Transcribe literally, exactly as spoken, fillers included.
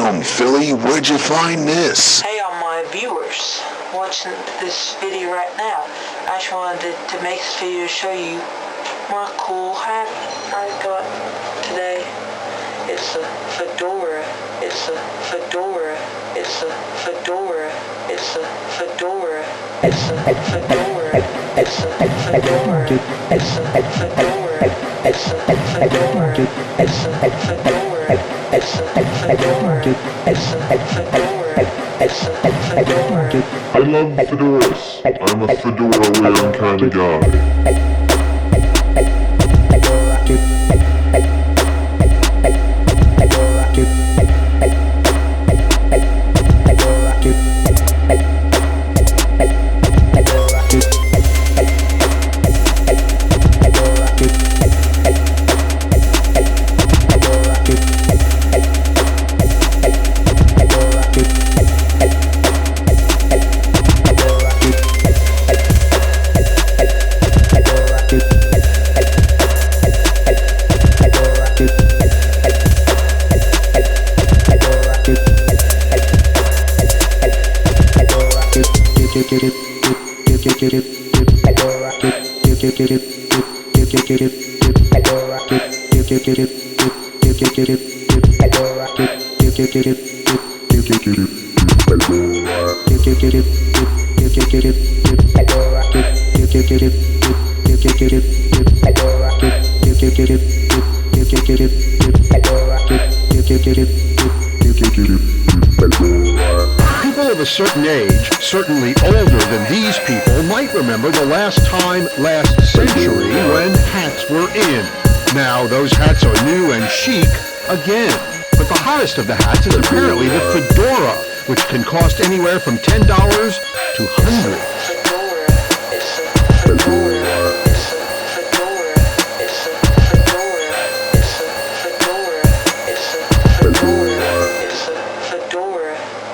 Damn, Philly, where'd you find this? Hey, all my viewers watching this video right now. I just wanted to, to make this video to show you my cool hat I got today. It's a fedora. It's a fedora. It's a fedora. It's a fedora. It's a fedora. It's a fedora. It's a fedora. It's a fedora. It's a fedora. It's a fedora. It's a fedora. It's a fedora. I love fedoras. I'm a fedora wearing kind of guy. People of a certain age, certainly older than these people, might remember the last time last century when hats were in. Now those hats are new and chic again. But the hottest of the hats is apparently the fedora, which can cost anywhere from ten dollars to hundreds.